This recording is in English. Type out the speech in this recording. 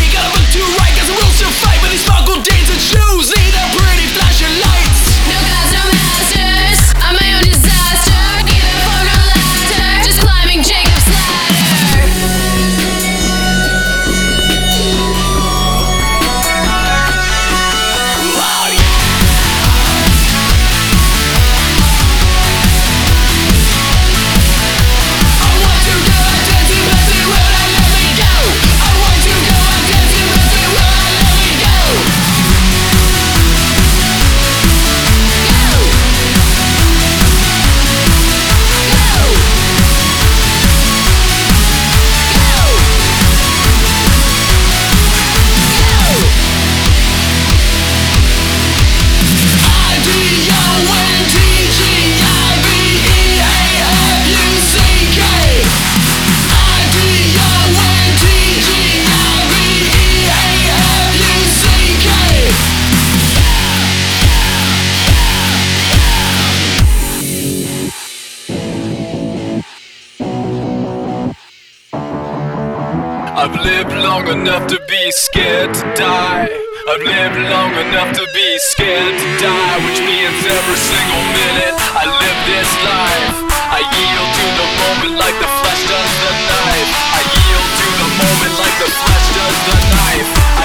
gotta look to right, cause the rules still fight. But these sparkle dancing shoes need a pretty flashing lights. No gods, no masters, I'm my own disaster. Neither form nor laughter, just climbing Jacob's ladder. Oh yeah. I want to go out dancing, but they will not let me go. I want to go out dancing, but they will not let me go. I've lived long enough to be scared to die. I've lived long enough to be scared to die, which means every single minute I live this life, I yield to the moment like the flesh does the knife. I yield to the moment like the flesh does the knife.